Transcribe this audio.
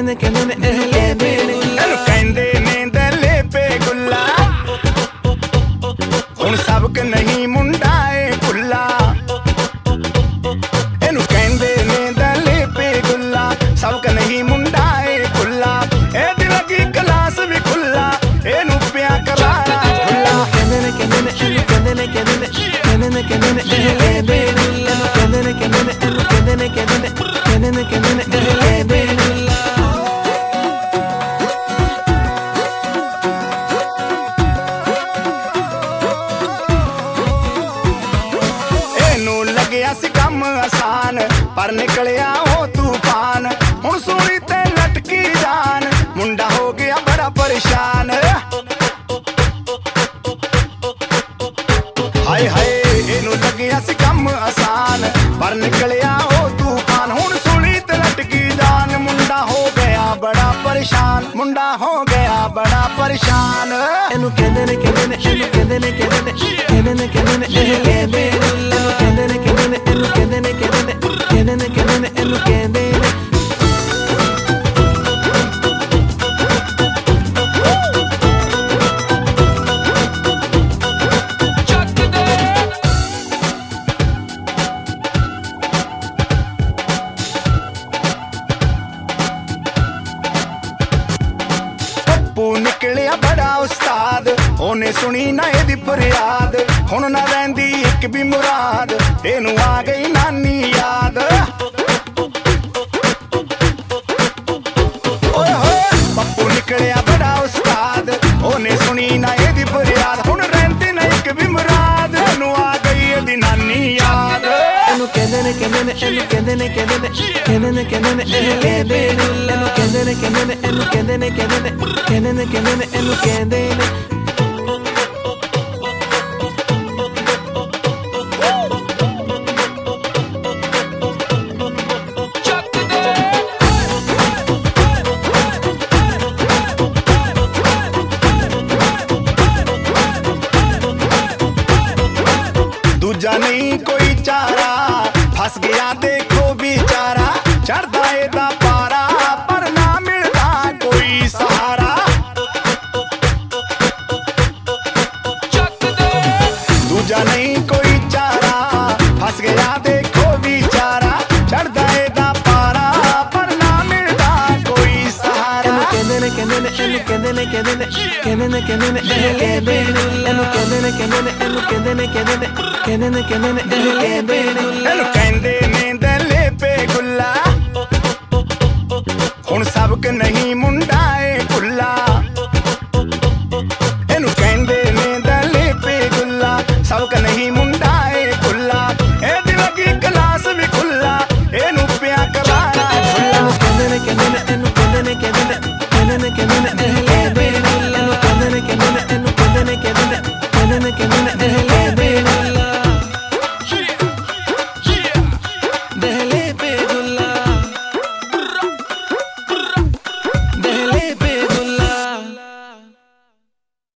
ਕਹਿੰਦੇ ਨੇ ਅਹਲੇ ਬੇਗੁੱਲਾ ਕਹਿੰਦੇ ਨੇ ਦਲੇ ਬੇਗੁੱਲਾ ਹੁਣ ਸਬਕ ਨਹੀਂ ਮੁੰਡਾ ਏ ਭੁੱਲਾ ਇਹਨੂੰ ਕਹਿੰਦੇ ਨੇ ਦਲੇ ਬੇਗੁੱਲਾ ਸਬਕ ਨਹੀਂ ਮੁੰਡਾ ਏ ਭੁੱਲਾ ਇਹਦੀ ਲੱਗੀ ਕਲਾਸ ਵੀ ਖੁੱਲਾ ਇਹਨੂੰ ਪਿਆ ਕਰਾਰਾ ਖੁੱਲਾ ਕਹਿੰਦੇ ਨੇ ਕਹਿੰਦੇ ਨੇ ਕਹਿੰਦੇ ਨੇ ਕਹਿੰਦੇ ਨੇ ਕਹਿੰਦੇ ਨੇ ਕਹਿੰਦੇ ਨੇ ਅਹਲੇ ਬੇਗੁੱਲਾ ਕਹਿੰਦੇ ਨੇ ਕਹਿੰਦੇ ਨੇ ਕਹਿੰਦੇ ਨੇ ਕਹਿੰਦੇ ਨੇ ਕਹਿੰਦੇ ਨੇ ਕਹਿੰਦੇ ਨੇ ਅਹਲੇ ਬੇਗੁੱਲਾ ਲੱਗਿਆ ਸੀ ਕੰਮ ਆਸਾਨ ਪਰ ਨਿਕਲਿਆ ਉਹ ਤੂਫਾਨ ਹੁਣ ਸੂਲੀ ਤੇ ਲਟਕੀ ਜਾਨ ਮੁੰਡਾ ਹੋ ਗਿਆ ਬੜਾ ਪਰੇਸ਼ਾਨ ਹਾਏ ਹਾਏ ਇਹਨੂੰ ਲੱਗਿਆ ਸੀ ਕੰਮ ਆਸਾਨ ਪਰ ਨਿਕਲਿਆ ਉਹ ਤੂਫਾਨ ਹੁਣ ਸੂਲੀ ਤੇ ਲਟਕੀ ਜਾਨ ਮੁੰਡਾ ਹੋ ਗਿਆ ਬੜਾ ਪਰੇਸ਼ਾਨ ਮੁੰਡਾ ਹੋ ਗਿਆ ਬੜਾ ਪਰੇਸ਼ਾਨ ਇਹਨੂੰ ਕਹਿੰਦੇ ਨੇ ਕਹਿੰਦੇ ਨੇ ਕਹਿੰਦੇ ਨੇ ਕਹਿੰਦੇ ਨੇ ਕਹਿੰਦੇ ਨੇ ਕਹਿੰਦੇ ਨੇ ਅਹਲੇ ਬੇਗੁੱਲਾ ਕਹਿੰਦੇ ਨੇ ਕਹਿੰਦੇ ਨੇ ਇਹਨੂੰ ਕਹਿੰਦੇ ਨੇ ਕਹਿੰਦੇ ਨੇ ਕਹਿੰਦੇ ਨੇ ਕਹਿੰਦੇ ਨੇ ਇਹਨੂੰ ਕਹਿੰਦੇ ਨੇ ਪੱਪੂ ਨਿਕਲਿਆ ਬੜਾ ਉਸਤਾਦ ਉਹਨੇ ਸੁਣੀ ਨਾ ਇਹਦੀ ਫਰਿਆਦ ਹੁਣ ਨਾ ਰਹਿੰਦੀ ਇੱਕ ਵੀ ਮੁਰਾਦ ਇਹਨੂੰ ਆ ਗਈ ਨਾਨੀ ਯਾਦ ਓਏ ਹੋਏ ਪੱਪੂ ਨਿਕਲਿਆ ਬੜਾ ਉਸਤਾਦ ਉਹਨੇ ਸੁਣੀ ਨਾ ਇਹਦੀ ਫਰਿਆਦ ਹੁਣ ਰਹਿੰਦੀ ਨਾ ਇੱਕ ਵੀ ਮੁਰਾਦ ਇਹਨੂੰ ਆ ਗਈ ਇਹਦੀ ਨਾਨੀ ਯਾਦ ਇਹਨੂੰ ਕਹਿੰਦੇ ਨੇ ਕਹਿੰਦੇ ਨੇ ਇਹਨੂੰ ਕਹਿੰਦੇ ਨੇ ਕਹਿੰਦੇ ਨੇ ਕਹਿੰਦੇ ਨੇ ਕਹਿੰਦੇ ਨੇ ਅਹਲੇ ਬੇਗੁੱਲਾ ਇਹਨੂੰ ਕਹਿੰਦੇ ਨੇ ਕਹਿੰਦੇ ਨੇ ਇਹਨੂੰ ਕਹਿੰਦੇ ਨੇ ਕਹਿੰਦੇ ਨੇ ਕਹਿੰਦੇ ਨੇ ਕਹਿੰਦੇ ਨੇ ਇਹਨੂੰ ਕਹਿੰਦੇ ਨੇ ਦੂਜਾ ਨਹੀਂ ਕੋਈ ਚਾਰਾ ਫਸ ਗਿਆ ਦੇਖੋ ਵਿਚਾਰਾ ਚੜਦਾ ਇਹਦਾ ਪਾਰਾ ਪਰ ਨਾ ਮਿਲਦਾ ਕੋਈ ਸਹਾਰਾ ਦੂਜਾ ਨਹੀਂ ਕੋਈ ਚਾਰਾ ਫਸ ਗਿਆ ਦੇਖੋ ਵਿਚਾਰਾ ਚੜਦਾ ਇਹਦਾ ਪਾਰਾ ਪਰ ਨਾ ਮਿਲਦਾ ਕੋਈ ਸਹਾਰਾ ਕਹਿੰਦੇ ਨੇ ਕਹਿੰਦੇ ਨੇ ਇਹਨੂੰ ਕਹਿੰਦੇ ਨੇ ਕਹਿੰਦੇ ਨੇ ਕਹਿੰਦੇ ਨੇ ਕਹਿੰਦੇ ਨੇ ਅਹਲੇ ਬੇਗੁੱਲਾ ਇਹਨੂੰ ਕਹਿੰਦੇ ਨੇ ਕਹਿੰਦੇ ਨੇ ਇਹਨੂੰ ਕਹਿੰਦੇ ਨੇ ਕਹਿੰਦੇ ਨੇ ਕਹਿੰਦੇ ਨੇ ਕਹਿੰਦੇ ਨੇ ਅਹਲੇ ਬੇਗੁੱਲਾ ਇਹਨੂੰ ਕਹਿੰਦੇ ਨੇ ਦਲੇ ਬੇਗੁੱਲਾ ਹੁਣ ਸਬਕ ਨਹੀਂ ਮੁੰਡਾ ਏ ਭੁੱਲਾ ਇਹਨੂੰ ਕਹਿੰਦੇ ਨੇ ਦਲੇ ਬੇਗੁੱਲਾ ਸਬਕ ਨਹੀਂ ਮੁੰਡਾ ਏ ਭੁੱਲਾ ਇਹਦੀ ਲੱਗੀ ਕਲਾਸ ਵੀ ਖੁੱਲਾ ਇਹਨੂੰ ਪਿਆ ਕਰਾਰਾ ਖੁੱਲਾ ਕਹਿੰਦੇ ਨੇ ਕਹਿੰਦੇ ਨੇ ਇਹਨੂੰ ਕਹਿੰਦੇ ਨੇ ਕਹਿੰਦੇ ਨੇ ਕਹਿੰਦੇ ਨੇ ਕਹਿੰਦੇ ਨੇ ਅਹਲੇ ਬੇਗੁੱਲਾ ਇਹਨੂੰ ਕਹਿੰਦੇ ਨੇ ਕਹਿੰਦੇ ਨੇ ਇਹਨੂੰ ਕਹਿੰਦੇ ਨੇ ਕਹਿੰਦੇ ਨੇ ਕਹਿੰਦੇ ਨੇ ਕਹਿੰਦੇ ਨੇ